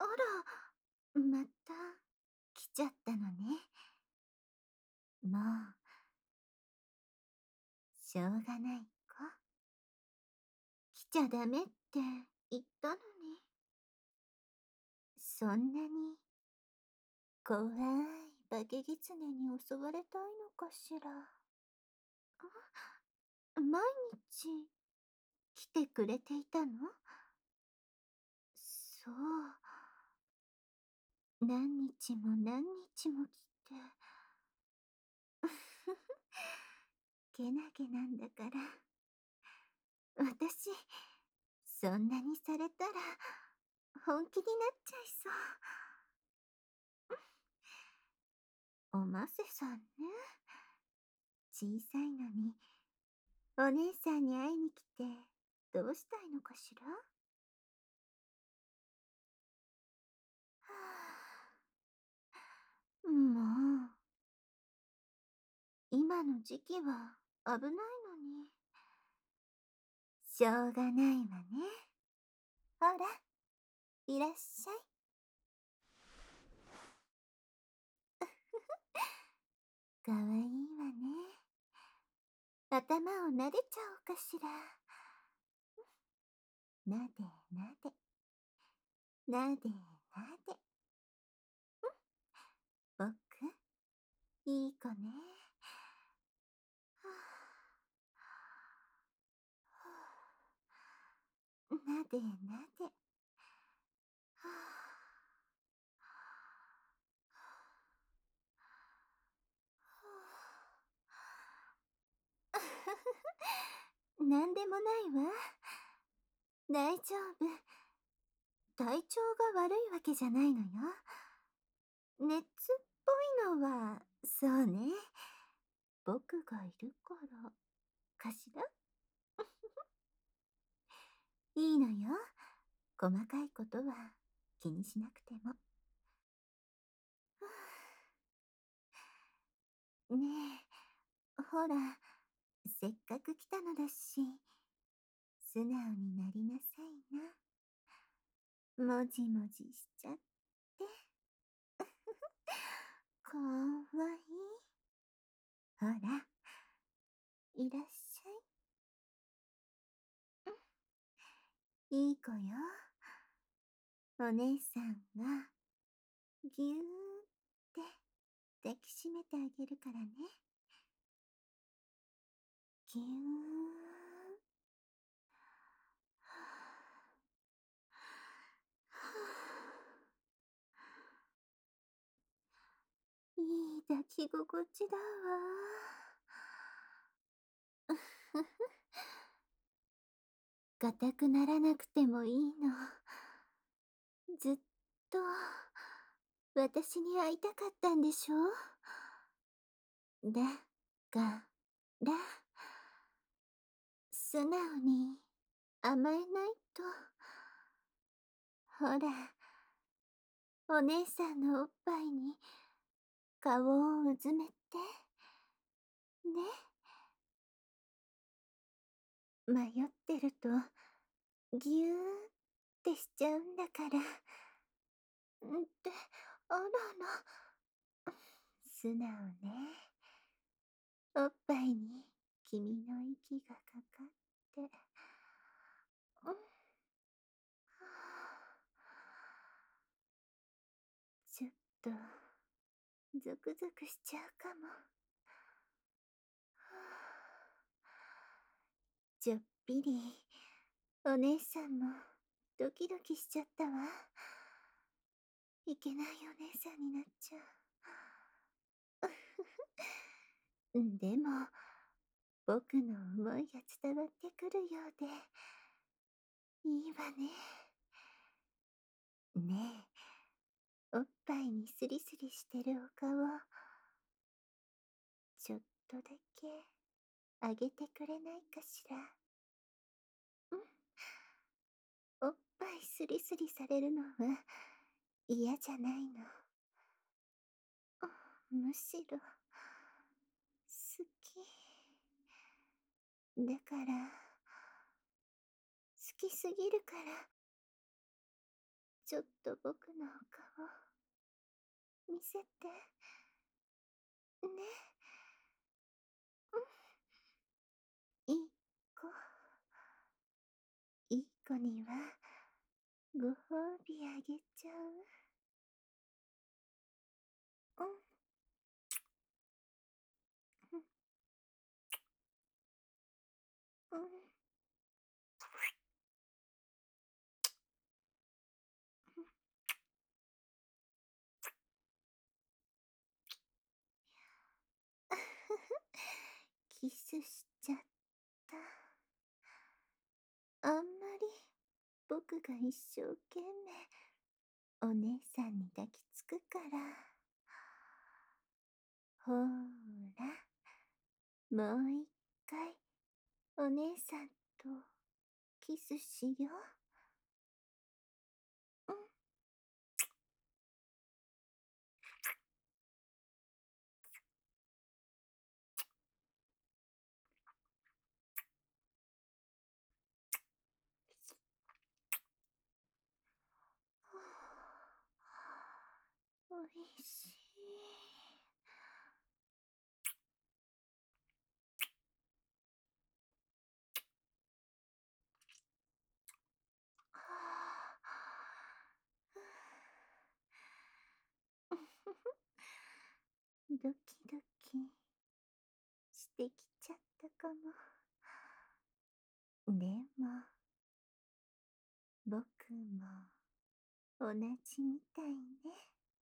あら、また来ちゃったのね。もう、しょうがないか。来ちゃダメって言ったのに。そんなに怖い化け狐に襲われたいのかしら。毎日来てくれていたの？そう。何日も何日も来て。けなげなんだから。私、そんなにされたら、本気になっちゃいそう。おませさんね。小さいのに、お姉さんに会いに来て、どうしたいのかしら？はもう、今の時期は危ないのに。しょうがないわね。ほら、いらっしゃい。かわいいわね。頭を撫でちゃおうかしら。なでなで。なでなで。僕、いい子ね。はあ、なでなで。はあ、なんでもないわ。大丈夫。体調が悪いわけじゃないのよ。熱っぽいのは、そうね。僕がいるからかしら。いいのよ。細かいことは気にしなくても。ねえ、ほら、せっかく来たのだし、素直になりなさいな。もじもじしちゃって。かわいい。ほら、いらっしゃい。いい子よ。お姉さんが、ぎゅーって抱きしめてあげるからね。ぎゅー。いい抱き心地だわ。硬くならなくてもいいの。ずっと、私に会いたかったんでしょ？だから、素直に甘えないと。ほら、お姉さんのおっぱいに顔をうずめて。ね。迷ってると、ぎゅーってしちゃうんだから。って、あらら。素直ね。おっぱいに君の息がかかって。うん。ちょっと、ゾクゾクしちゃうかも。ちょっぴり、お姉さんもドキドキしちゃったわ。いけないお姉さんになっちゃう。でも、僕の思いが伝わってくるようで、いいわね。ねえ、おっぱいにスリスリしてるお顔、ちょっとだけあげてくれないかしら。うん。おっぱいスリスリされるのは嫌じゃないの。むしろ、好き。だから、好きすぎるから、 ちょっと僕のお顔、見せて。ね。いい子。いい子には、ご褒美あげちゃう。うん、うん、うん。キスしちゃった。あんまり僕が一生懸命お姉さんに抱きつくから。ほーら、もう一回お姉さんとキスしよう。うん。おいしい。ドキドキしてきちゃったかも。でも、僕も同じみたいね。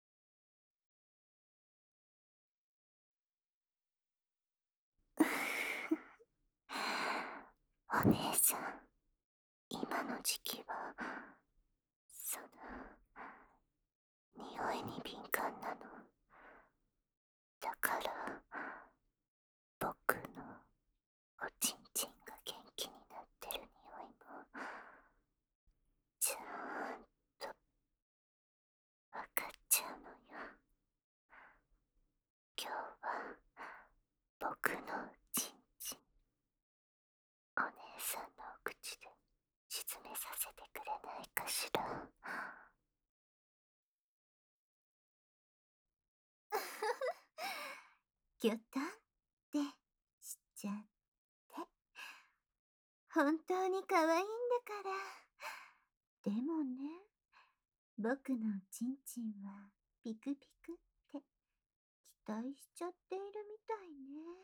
お姉さん、今の時期は、その、匂いに敏感なの。だから、僕のおちんちんが元気になってる匂いも、ちゃんとわかっちゃうのよ。今日は、僕のおちんちん、お姉さんのお口で沈めさせてくれないかしら。ギョタンってしちゃって。本当に可愛いんだから。でもね、僕のおちんちんはピクピクって期待しちゃっているみたいね。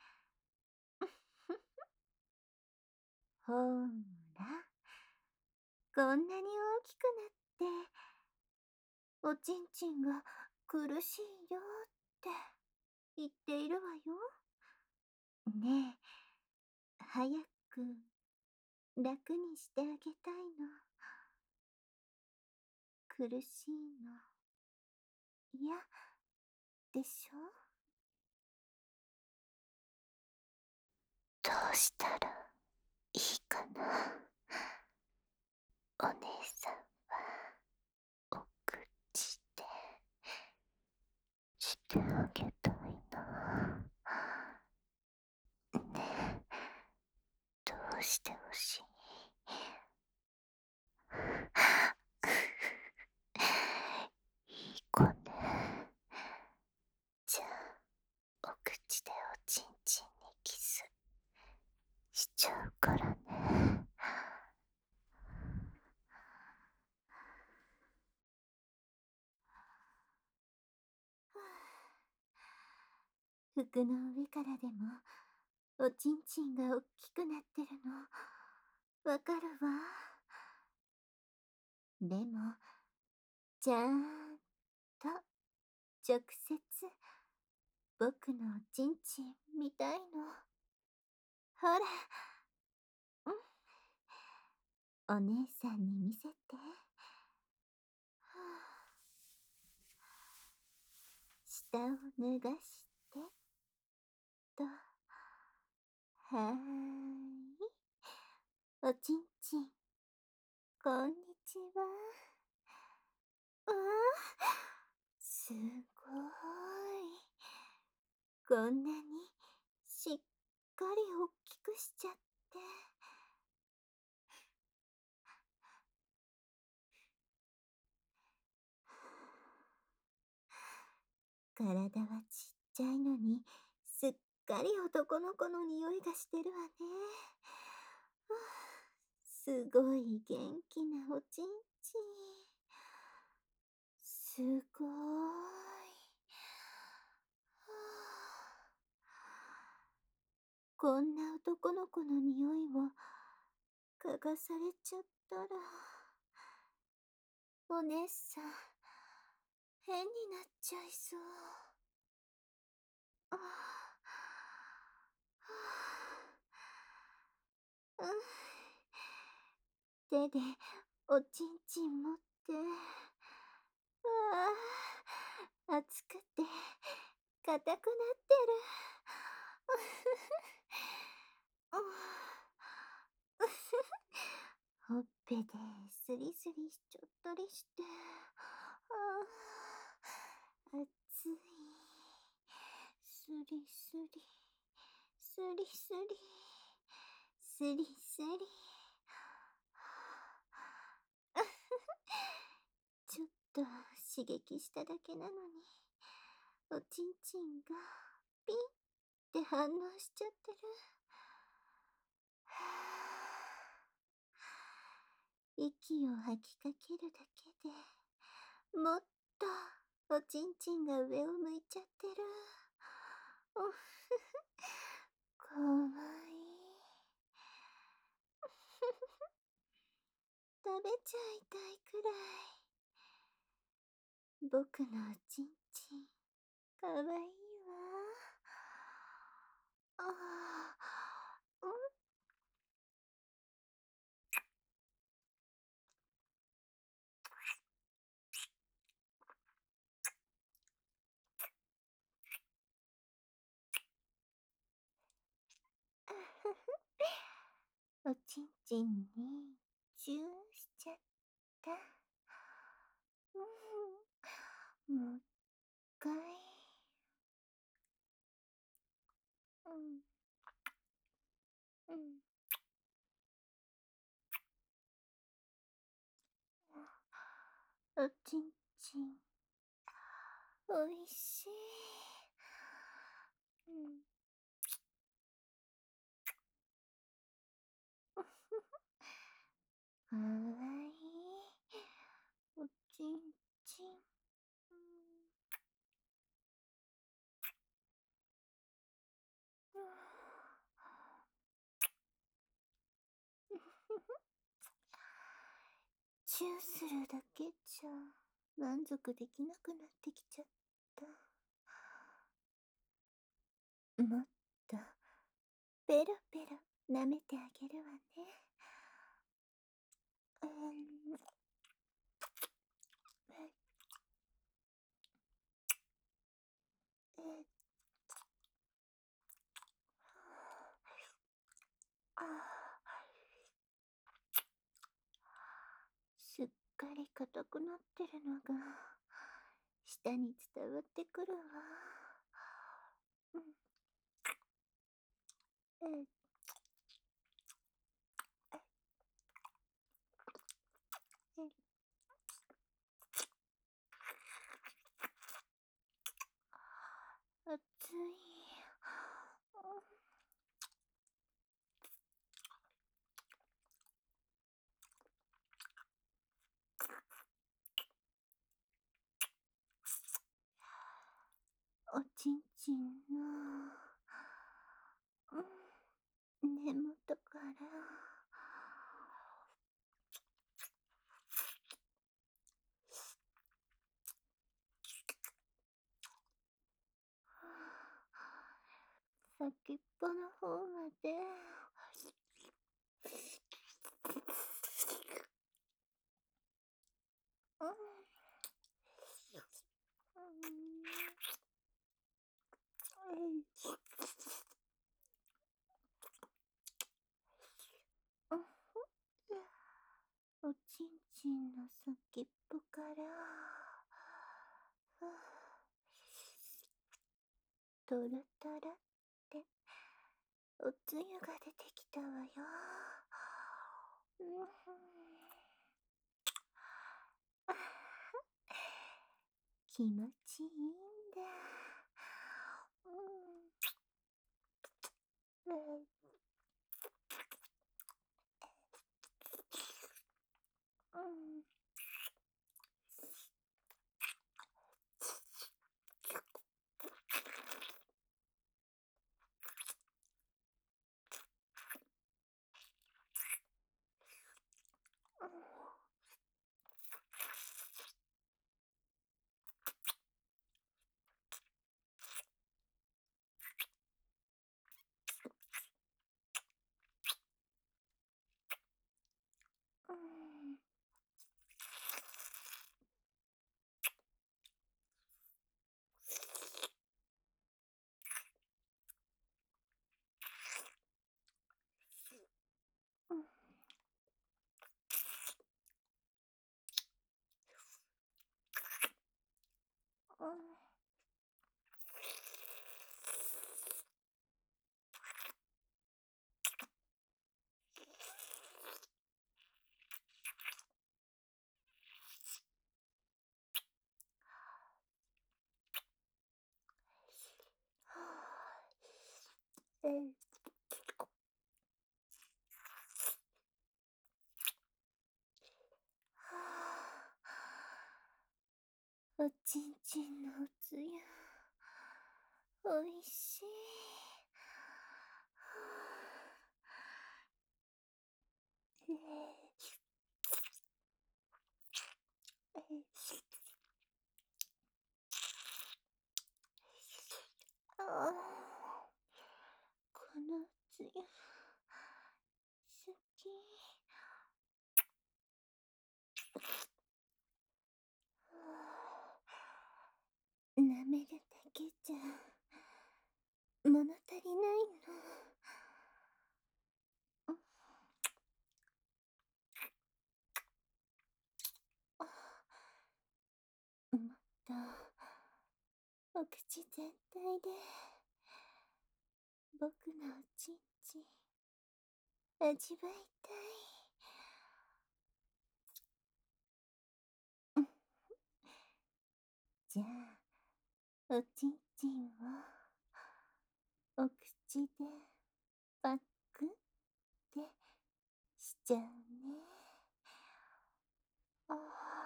ほーら、こんなに大きくなって、おちんちんが苦しいよって言っているわよ。ねえ、早く楽にしてあげたいの。苦しいの。嫌でしょ？どうしたらいいかな。お姉さんはお口でしてあげたいな。ねえ、どうしてほしい？いい子ね。じゃあ、お口でおちんちんにキスしちゃうからね。服の上からでもおちんちんがおっきくなってるのわかるわ。でもちゃんと直接僕のおちんちん見たいの。ほら、お姉さんに見せて。下を脱がしてと。はーい。おちんちん、こんにちは。わあ、すごい。こんなにしっかりおっきくしちゃって。 体はちっちゃいのに、すっかり男の子の匂いがしてるわね。ふぅ、すごい元気なおちんちん。すごーい。はあ、こんな男の子の匂いを嗅がされちゃったら、お姉さん、変になっちゃいそう。ああ、うん。手でおちんちん持って、ああ、熱くて硬くなってる。ほっぺでスリスリしちゃったりして、熱い。スリスリ、スリスリ、スリスリ。ちょっと刺激しただけなのに、おちんちんがピンって反応しちゃってる。息を吐きかけるだけでもっとおちんちんが上を向いちゃってる。おふふ、かわいい。食べちゃいたいくらい。僕のおちんちん、かわいいわ。ああ、うん。おちんちんにチューしちゃった。うん、もう一回。うん、うん。おちんちん、おいしい。うん。かわいい。おちんちん。うん、チューするだけじゃ満足できなくなってきちゃった。もっとペロペロ舐めてあげるわね。うん、え、あすっかり硬くなってるのが舌に伝わってくるわ。うん、え、え、熱い。おちんちんの、根元から、先っぽの方まで、うん、おちんちんの先っぽから、トロトロっておつゆが出てきたわよ。うん、気持ちいいんだ。 おちんちんのおつゆ、おいしい。ああ、このおつゆ、好き。舐めるだけじゃ物足りないの。もっとお口全体で僕のおちんちん味わいたい。じゃあおちんちんをお口でパックってしちゃうね。あ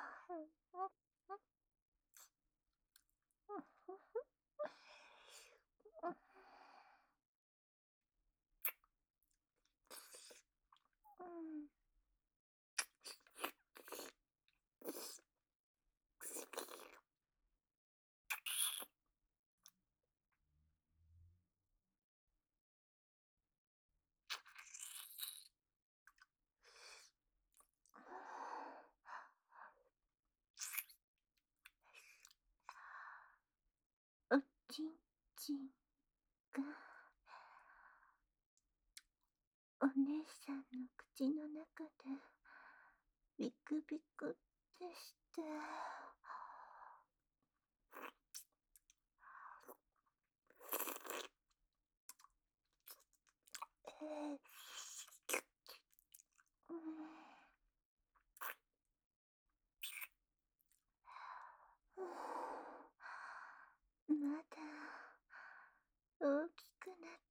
おちんちんがお姉さんの口の中でビクビクってして、まだ大きくなって、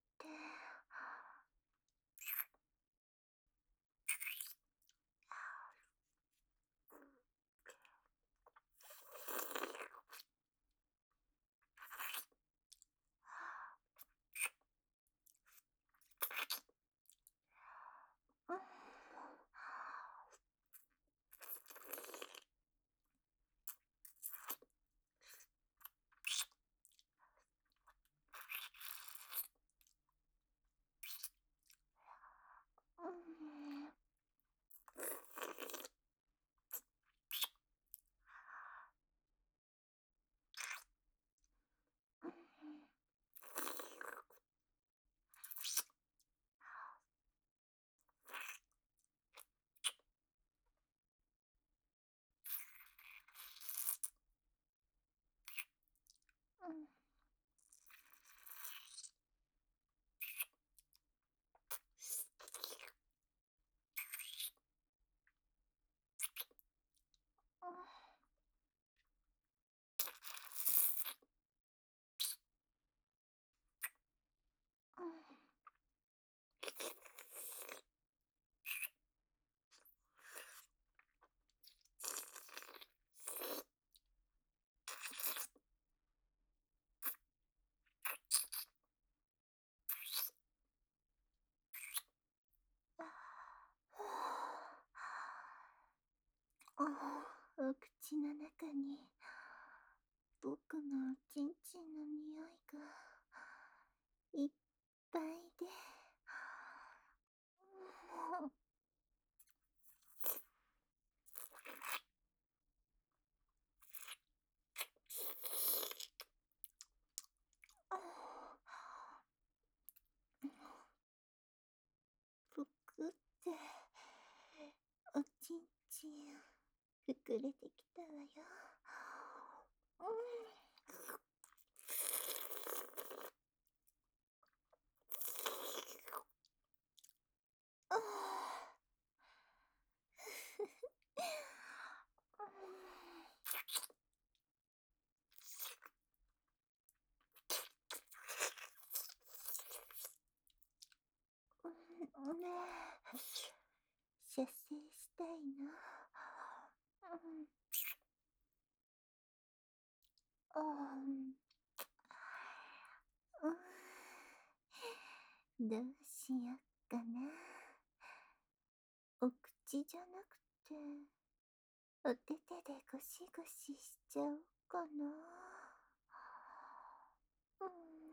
お口の中に僕のおちんちんの匂いがいっぱいで、ぷくっておちんちん膨れてきたわよ。射精したいの。 あどうしよっかな。お口じゃなくて、お手手でゴシゴシしちゃおうかな。うん。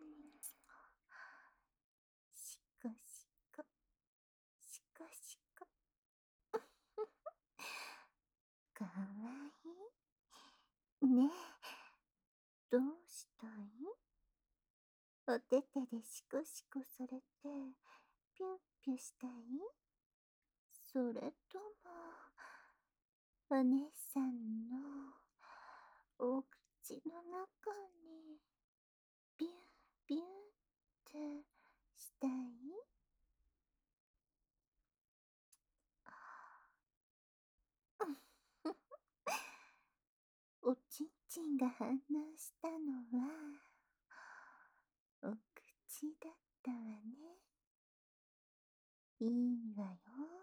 しこしこ、しこしこ。かわいい。ねえ、どうしたい？お手手でシコシコされて、ピュンピュしたい？それとも、お姉さんのお口の中にビュンビュンってしたい？おちんちんが反応したのは、お口だったわね。いいわよ。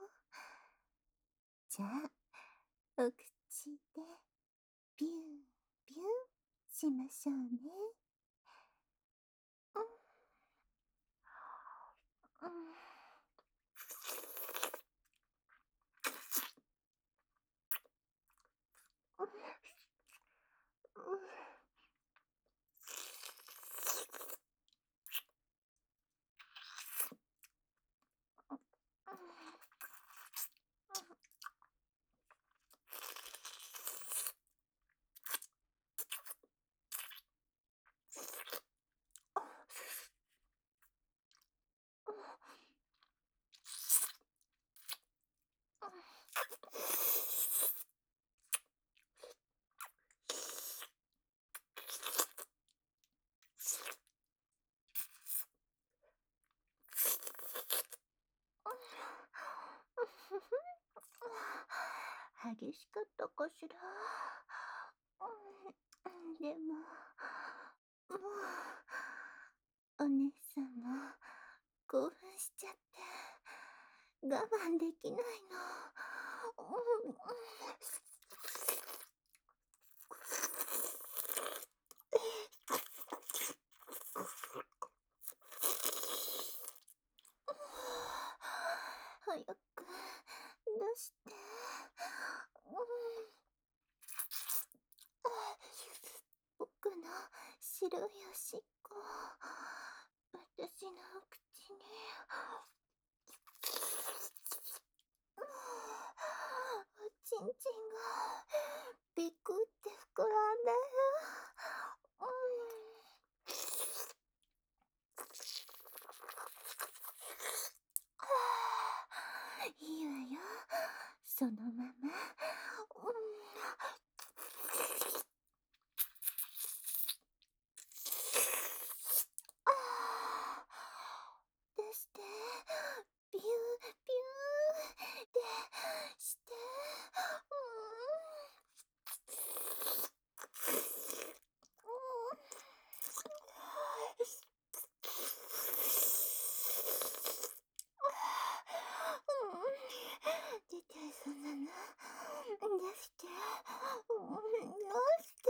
じゃあ、お口でビュンビュンしましょうね。うん。激しかったかしら。でも、もう、お姉さんも興奮しちゃって、我慢できないの。早く出して。僕の白いおしっこ、私のお口に。おちんちんがビクって膨らんでる。いいわよ、そのまま。出して、ビュービューでして。出て、そんなの。出して。出して。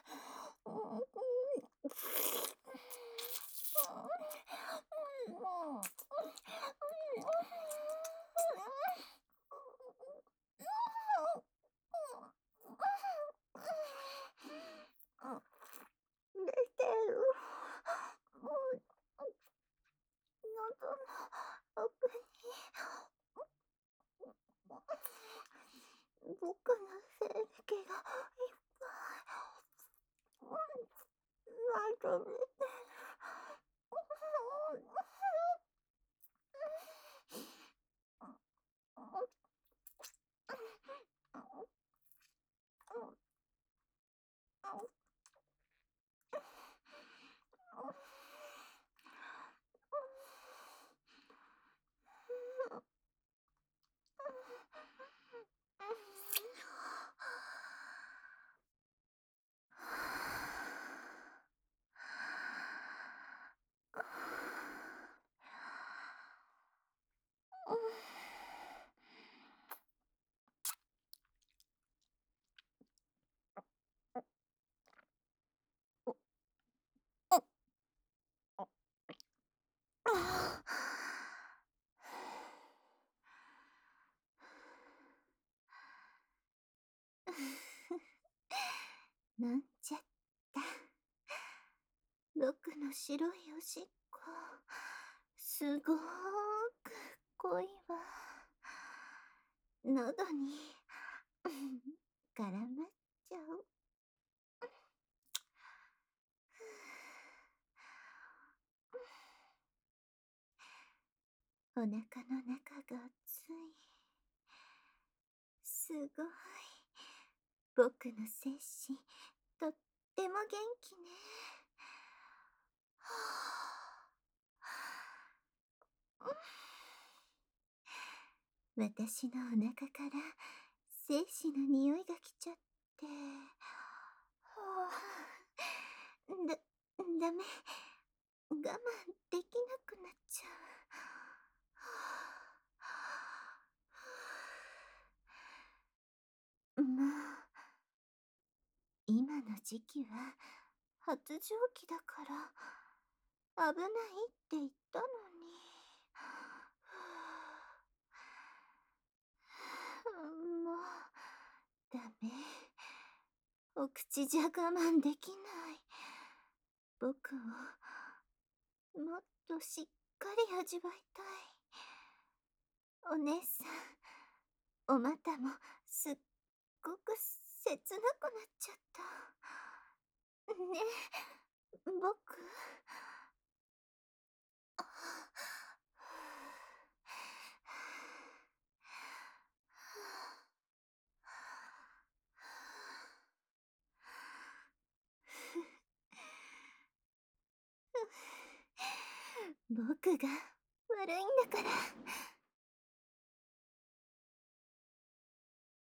出てる。喉の奥に。僕の精液がいっぱい。なんと出てる。 なんちゃった。僕の白いおしっこ、すごーく濃いわ。喉に絡まっちゃう。お腹の中が熱い。すごい。僕の精子、とっても元気ね。私のお腹から精子の匂いが来ちゃって。ダメ。我慢できなくなっちゃう。まあ、今の時期は発情期だから危ないって言ったのに。もう、ダメ。お口じゃ我慢できない。僕をもっとしっかり味わいたい。お姉さん、お股もすっごく切なくなっちゃった。ねえ、僕。僕が悪いんだから。